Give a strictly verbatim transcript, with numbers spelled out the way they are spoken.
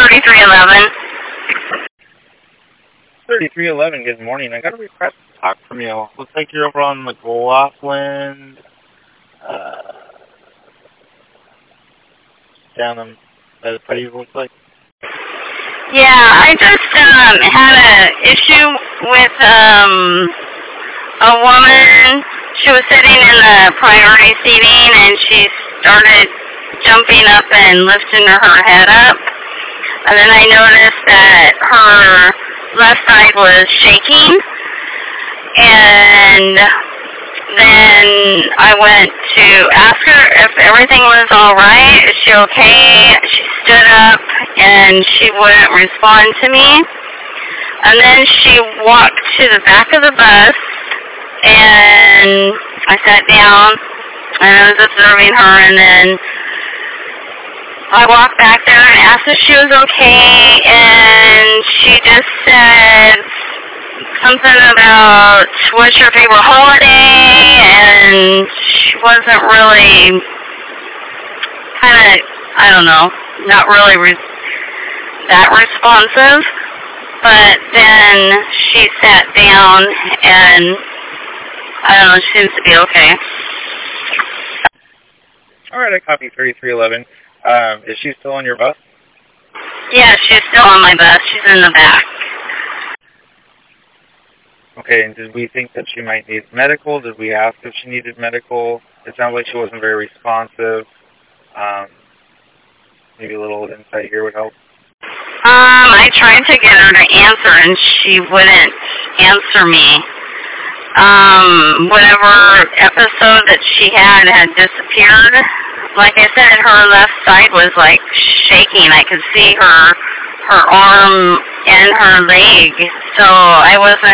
thirty-three eleven. thirty-three eleven, good morning. I got a request to talk from you. Looks like you're over on McLaughlin, uh, down on by the party, looks like. Yeah, I just um, had an issue with um, a woman. She was sitting in the priority seating, and she started jumping up and lifting her head up. And then I noticed that her left side was shaking. And then I went to ask her if everything was all right. Is she okay? She stood up, and she wouldn't respond to me. And then she walked to the back of the bus, and I sat down, and I was observing her, and then I walked back there and asked if she was okay, and she just said something about what's your favorite holiday, and she wasn't really, kind of, I don't know, not really re- that responsive. But then she sat down, and I don't know, she seems to be okay. All right, I copy thirty-three eleven. Um, is she still on your bus? Yeah, she's still on my bus. She's in the back. Okay, and did we think that she might need medical? Did we ask if she needed medical? It sounds like she wasn't very responsive. Um, maybe a little insight here would help. Um, I tried to get her to answer, and she wouldn't answer me. Um, whatever episode that she had had disappeared. Like I said, her left side was like shaking. I could see her, her arm and her leg. So I wasn't